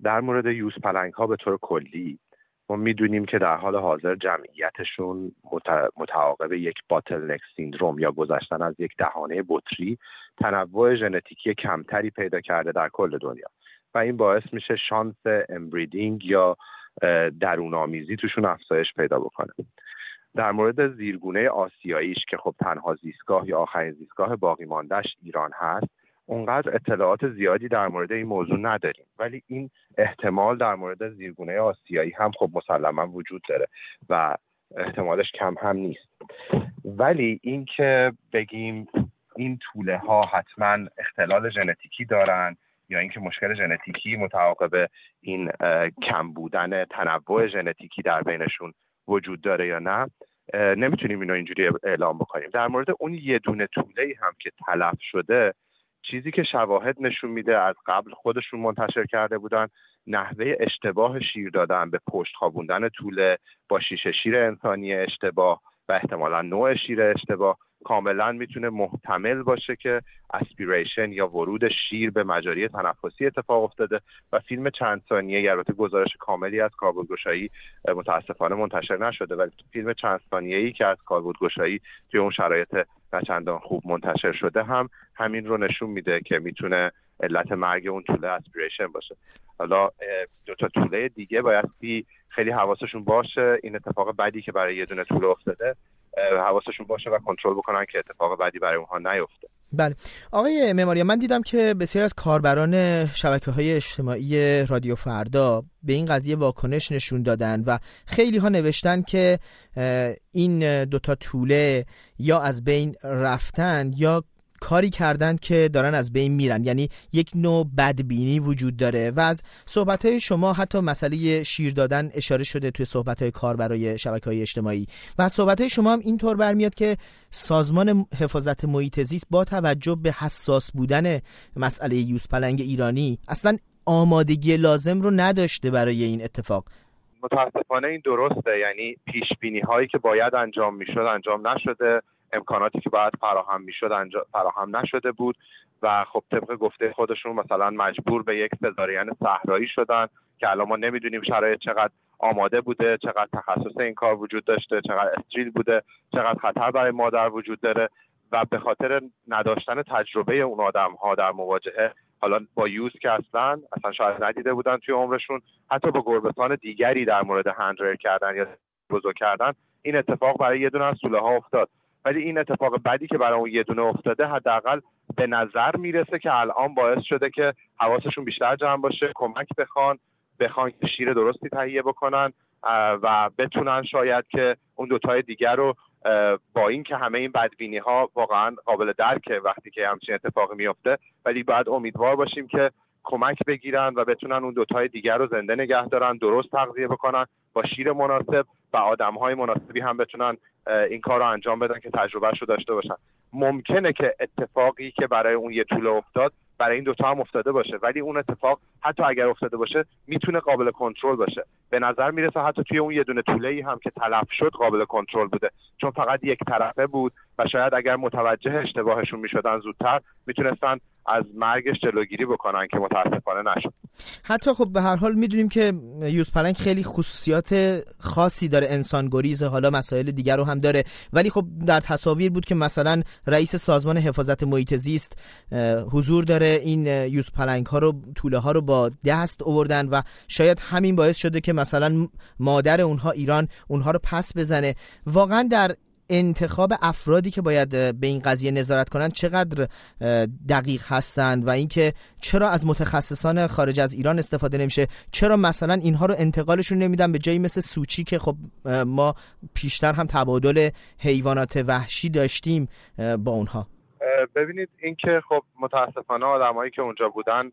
در مورد یوز پلنگ ها به طور کلی ما میدونیم که در حال حاضر جمعیتشون متعاقب یک باتل نک سیندروم یا گذشتن از یک دهانه بطری تنوع ژنتیکی کمتری پیدا کرده در کل دنیا و این باعث میشه شانس امبریدینگ یا درون‌آمیزی توشون افزایش پیدا بکنه. در مورد زیرگونه آسیاییش که خب تنها زیستگاه یا آخرین زیستگاه باقی ماندهش ایران هست، اونقدر اطلاعات زیادی در مورد این موضوع نداریم، ولی این احتمال در مورد زیرگونه آسیایی هم خب مسلما وجود داره و احتمالش کم هم نیست. ولی این که بگیم این توله ها حتما اختلال ژنتیکی دارن یا اینکه مشکل ژنتیکی متعاقب این کم بودن تنوع ژنتیکی در بینشون وجود داره یا نه، نمیتونیم اینو اینجوری اعلام بکنیم. در مورد اون یه دونه توله‌ای هم که تلف شده، چیزی که شواهد نشون میده از قبل خودشون منتشر کرده بودن، نحوه اشتباه شیر دادن به پشت خوابوندن توله با شیشه شیر انسانی اشتباه و احتمالاً نوع شیر اشتباه کاملا میتونه محتمل باشه که اسپیریشن یا ورود شیر به مجاری تنفسی اتفاق افتاده و فیلم چند ثانیه‌ای، البته گزارش کاملی از کاربردگشایی متاسفانه منتشر نشده، ولی فیلم چند ثانیه‌ای که از کاربردگشایی توی اون شرایط نه چندان خوب منتشر شده هم همین رو نشون میده که میتونه علت مرگ اون توله اسپیریشن باشه. حالا دو تا توله دیگه بایستی خیلی حواسشون باشه این اتفاق بدی که برای یه دونه توله افتاده حواسشون باشه و کنترل بکنن که اتفاق بدی برای اونها نیفته. بله آقای معماری، من دیدم که بسیار از کاربران شبکه‌های اجتماعی رادیو فردا به این قضیه واکنش نشون دادن و خیلی ها نوشتن که این دوتا توله یا از بین رفتن یا کاری کردن که دارن از بین میرن، یعنی یک نوع بدبینی وجود داره و از صحبت‌های شما حتی مسئله شیر دادن اشاره شده توی صحبت‌های کاربرای شبکه‌های اجتماعی و از صحبت‌های شما هم اینطور برمیاد که سازمان حفاظت محیط زیست با توجه به حساس بودن مسئله یوز پلنگ ایرانی اصلا آمادگی لازم رو نداشته برای این اتفاق. متاسفانه این درسته، یعنی پیش‌بینی هایی که باید انجام میشد انجام نشده، امکاناتی که باید فراهم میشد فراهم نشده بود و خب طبق گفته خودشون مثلا مجبور به یک سزارین صحرایی شدن که الان ما نمیدونیم شرایط چقدر آماده بوده، چقدر تخصص این کار وجود داشته، چقدر استریل بوده، چقدر خطر برای مادر وجود داره و به خاطر نداشتن تجربه اون آدم‌ها در مواجهه حالا با یوز که اصلا شاید ندیده بودن توی عمرشون، حتی با گربه‌سان دیگری در مورد هندریر کردن یا بزرگ کردن، این اتفاق برای یه دونه از توله‌ها افتاد. ولی این اتفاق بدی که برای اون یه دونه افتاده حداقل به نظر میرسه که الان باعث شده که حواسشون بیشتر جمع باشه، کمک بخوان که شیر درستی تهیه بکنن و بتونن شاید که اون دوتای دیگر رو با این که همه این بدبینی ها واقعا قابل درکه وقتی که همچین اتفاقی میفته، ولی باید امیدوار باشیم که کمک بگیرن و بتونن اون دوتای دیگر رو زنده نگه دارن، درست تغذیه بکنن با شیر مناسب و آدم‌های مناسبی هم بتونن این کار رو انجام بدن که تجربهش رو داشته باشن. ممکنه که اتفاقی که برای اون یه توله افتاد برای این دوتا هم افتاده باشه، ولی اون اتفاق حتی اگر افتاده باشه میتونه قابل کنترل باشه. به نظر میرسه حتی توی اون یه دونه توله‌ای هم که تلف شد قابل کنترل بوده، چون فقط یک طرفه بود و شاید اگر متوجه اشتباهشون میشدن زودتر میتونستن از مرگش جلوگیری بکنن که متاسفانه نشد. حتی خب به هر حال میدونیم که یوز پلنگ خیلی خصوصیات خاصی داره، انسان گریز، حالا مسائل دیگر رو هم داره، ولی خب در تصاویر بود که مثلا رئیس سازمان حفاظت محیط زیست حضور داره، این یوز پلنگ ها رو، توله ها رو با دست آوردن و شاید همین باعث شده که مثلا مادر اونها ایران اونها رو پس بزنه. واقعا در انتخاب افرادی که باید به این قضیه نظارت کنن چقدر دقیق هستند و اینکه چرا از متخصصان خارج از ایران استفاده نمیشه، چرا مثلا اینها رو انتقالشون نمیدن به جایی مثل سوچی که خب ما پیشتر هم تبادل حیوانات وحشی داشتیم با اونها. ببینید اینکه خب متاسفانه آدمایی که اونجا بودن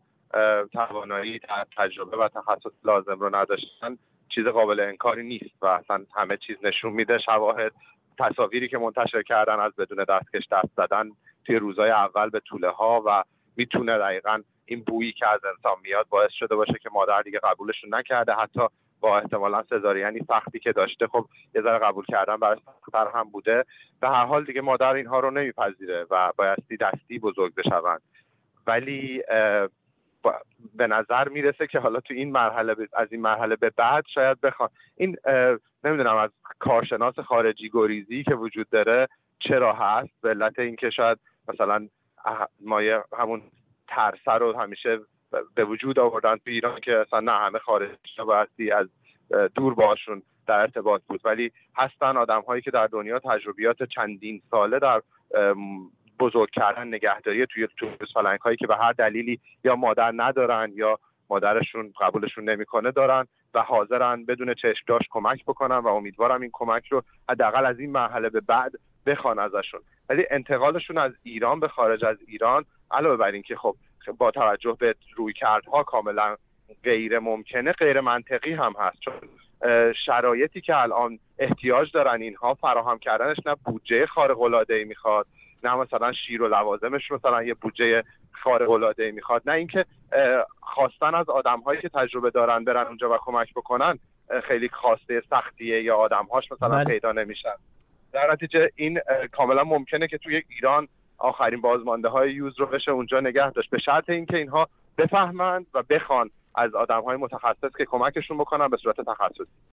توانایی تجربه و تخصص لازم رو نداشتن چیز قابل انکاری نیست و اصلا همه چیز نشون میده، شواهد، تصاویری که منتشر کردن از بدون دستکش دست زدن توی روزهای اول به توله ها و میتونه دقیقاً این بویی که از انسان میاد باعث شده باشه که مادر دیگه قبولشون نکرده، حتی با احتمالاً سزارینی سختی که داشته خب یه ذره قبول کردن براش سخت‌تر هم بوده. به هر حال دیگه مادر اینها رو نمیپذیره و بایستی دستی بزرگ بشوند. ولی به نظر میرسه که حالا تو این مرحله از این مرحله به بعد شاید بخوان این نمیدونم از کارشناس خارجی گریزی که وجود داره چرا هست، به علت اینکه شاید مثلا مایه همون ترسه رو همیشه به وجود آوردن تو ایران که اصلا نه همه خارجی بایستی از دور باشون در ارتباط بود، ولی هستن آدم هایی که در دنیا تجربیات چندین ساله در بزرگ کردن نگهداری توی یوز پلنگ هایی که به هر دلیلی یا مادر ندارن یا مادرشون قبولشون نمیکنه دارن و حاضرن بدون چشم داشت کمک بکنن و امیدوارم این کمک رو حداقل از این مرحله به بعد بخوان ازشون. ولی انتقالشون از ایران به خارج از ایران علاوه بر این که خب با توجه به رویکردها کاملا غیر ممکنه، غیر منطقی هم هست، چون شرایطی که الان احتیاج دارن اینها فراهم کردنش نه بودجه خارق العاده میخواد، نه مثلا شیر و لوازمش مثلا یه بودجه خارق العاده میخواد، نه اینکه خواستن از آدم‌هایی که تجربه دارن برن اونجا و کمک بکنن خیلی خواسته سختیه یا آدم‌هاش مثلا پیدا نمیشن. در نتیجه این کاملا ممکنه که توی ایران آخرین بازمانده‌های یوز رو بشه اونجا نگه داشت، به شرط اینکه اینها بفهمند و بخوان از آدم‌های متخصص که کمکشون بکنن به صورت تخصصی.